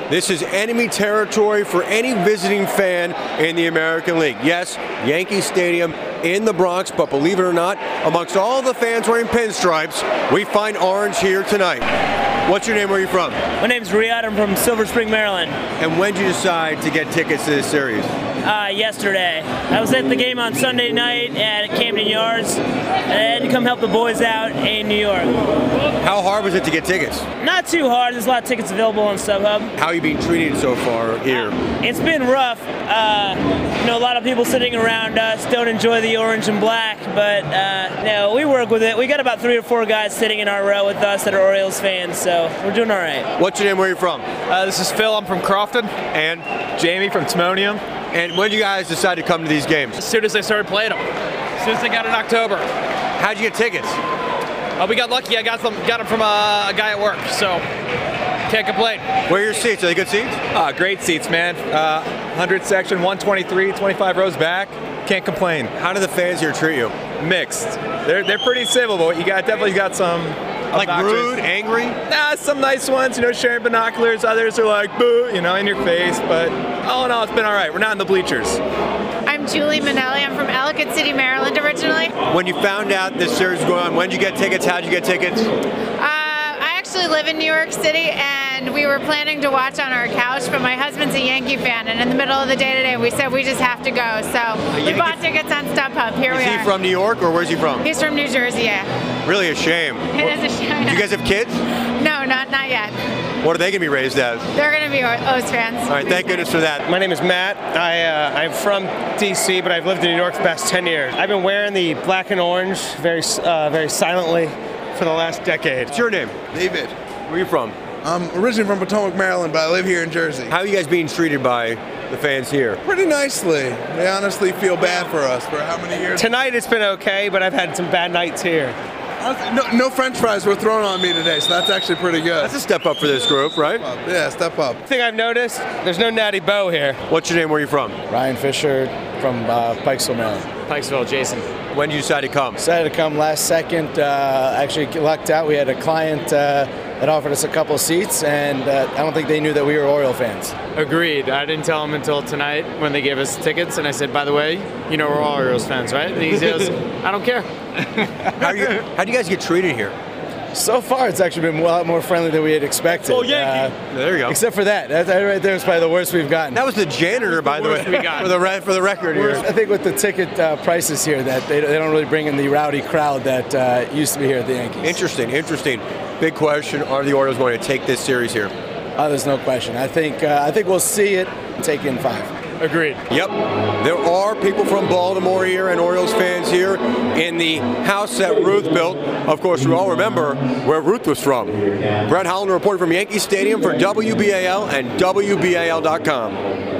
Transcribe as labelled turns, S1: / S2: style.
S1: This is enemy territory for any visiting fan in the American League. Yes, Yankee Stadium in the Bronx, but believe it or not, amongst all the fans wearing pinstripes, we find orange here tonight. What's your name? Where are you from?
S2: My name's Riyad. I'm from Silver Spring, Maryland.
S1: And when did you decide to get tickets to this series?
S2: Yesterday. I was at the game on Sunday night at Camden Yards. I had to come help the boys out in New York.
S1: How hard was it to get tickets?
S2: Not too hard. There's a lot of tickets available on StubHub.
S1: How are you being treated so far here?
S2: It's been rough. A lot of people sitting around us don't enjoy the orange and black, but we work with it. We got about 3 or 4 guys sitting in our row with us that are Orioles fans, so we're doing all right.
S1: What's your name? Where are you from?
S3: This is Phil. I'm from Crofton.
S1: And
S3: Jamie from Timonium.
S1: And when did you guys decide to come to these games?
S3: As soon as they started playing them. As soon as they got in October.
S1: How'd you get tickets?
S3: We got lucky. I got them from a guy at work, so can't complain.
S1: Where are your seats? Are they good seats?
S4: Great seats, man. 100 section, 123, 25 rows back. Can't complain.
S1: How do the fans here treat you?
S4: Mixed. They're pretty civil, but you definitely got some
S1: like
S4: obnoxious.
S1: Rude, angry?
S4: Nah, some nice ones, sharing binoculars. Others are like, boo, in your face. But all in all, it's been all right. We're not in the bleachers.
S5: I'm Julie Manelli. I'm from Ellicott City, Maryland originally.
S1: When you found out this series was going on, when did you get tickets? How'd you get tickets?
S5: I actually live in New York City, and we were planning to watch on our couch, but my husband's a Yankee fan, and in the middle of the day today, we said we just have to go. So we bought tickets on StubHub. Here we are.
S1: Is he from New York, or where's he from?
S5: He's from New Jersey, yeah.
S1: Really a shame.
S5: It is a shame.
S1: Do you guys have kids?
S5: No, not yet.
S1: What are they going to be raised as?
S5: They're going to be O's fans.
S1: All right, thank goodness for that.
S6: My name is Matt. I'm from D.C., but I've lived in New York for the past 10 years. I've been wearing the black and orange very silently for the last decade.
S1: What's your name?
S7: David.
S1: Where are you from?
S7: I'm originally from Potomac, Maryland, but I live here in Jersey.
S1: How are you guys being treated by the fans here?
S7: Pretty nicely. They honestly feel bad for us for how many years?
S6: Tonight it's been okay, but I've had some bad nights here.
S7: No French fries were thrown on me today, so that's actually pretty good.
S1: That's a step up for this group, right?
S7: Yeah, step up.
S6: Thing I've noticed, there's no Natty Bo here.
S1: What's your name? Where are you from?
S8: Ryan Fisher from Pikesville, Maryland.
S3: Pikesville, Jason.
S1: When did you decide to come?
S8: Decided to come last second. Actually lucked out. We had a client that offered us a couple of seats, and I don't think they knew that we were Oriole fans.
S3: Agreed. I didn't tell them until tonight when they gave us tickets, and I said, by the way, we're all Orioles fans, right? And he goes, I don't care.
S1: How do you guys get treated here?
S8: So far, it's actually been a lot more friendly than we had expected.
S3: Oh, Yankee!
S1: There you go.
S8: Except for that right there is probably the worst we've gotten.
S1: That was the janitor, by the way, for the record here.
S8: I think with the ticket prices here, that they don't really bring in the rowdy crowd that used to be here at the Yankees.
S1: Interesting. Big question: are the Orioles going to take this series here?
S8: There's no question. I think we'll see it take in 5.
S3: Agreed.
S1: Yep. There are people from Baltimore here and Orioles fans here in the house that Ruth built. Of course, we all remember where Ruth was from. Brett Hollander reporting from Yankee Stadium for WBAL and WBAL.com.